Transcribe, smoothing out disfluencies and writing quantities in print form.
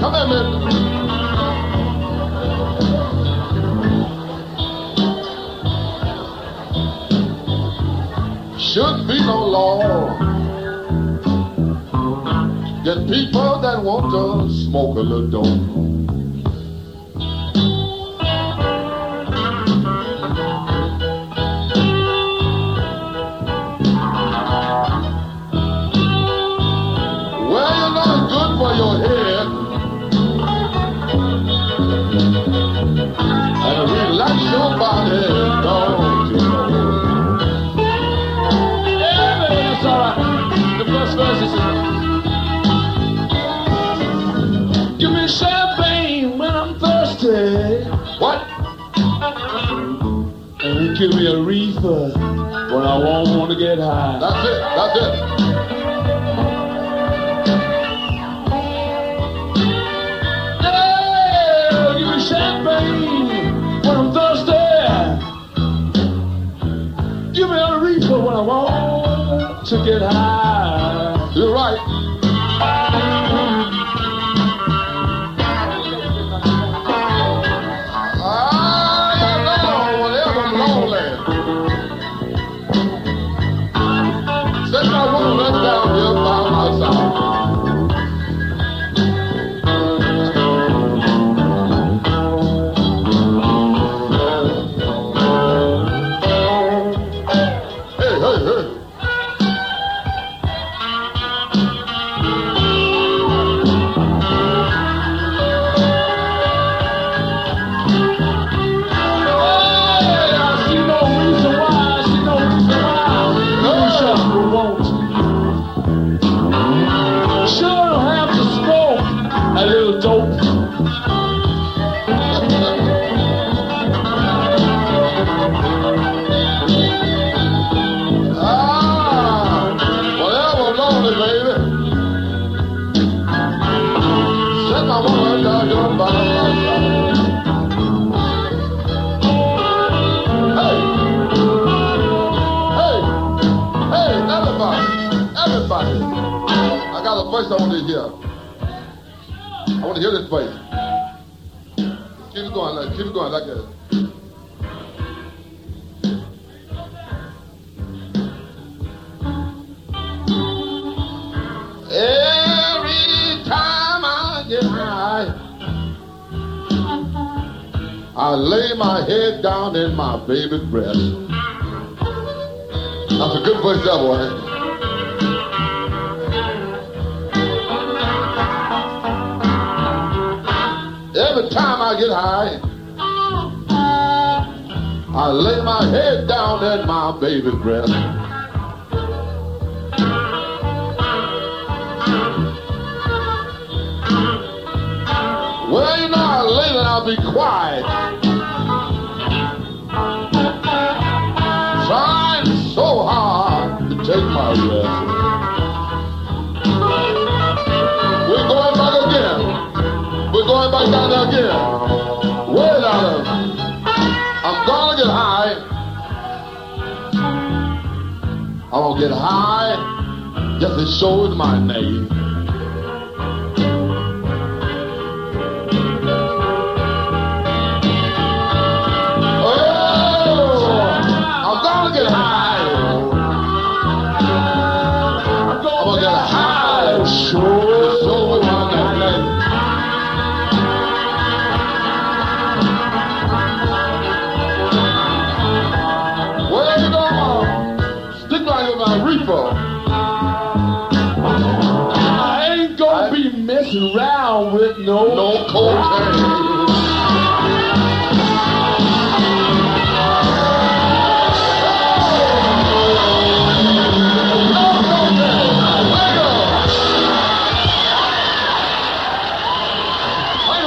Come here, man. Should be no law. Get people that want to smoke a little dope. Well, you know it's good for your head and relax your body, don't you know? Yeah, man, that's all right. The first verse is give me champagne when I'm thirsty. What? And give me a reefer when I won't want to get high. That's it. That's it. Yeah, give me champagne when I'm thirsty. Give me a reefer when I want to get high. You're right. I want to hear. I want to hear this voice. Keep it going like that. Every time I get high, I lay my head down in my baby's breast. That's a good voice, that boy. Every time I get high, I lay my head down in my baby's breast. Well, you know, I lay and I'll be quiet, trying so hard to take my rest. We're going back again. We're going back down there again. Way down there. I'm gonna get high. I'm gonna get high just to show it my name. Oh, I'm gonna get high. I'm gonna get high to show it my name. I ain't gonna be messing around with no cocaine.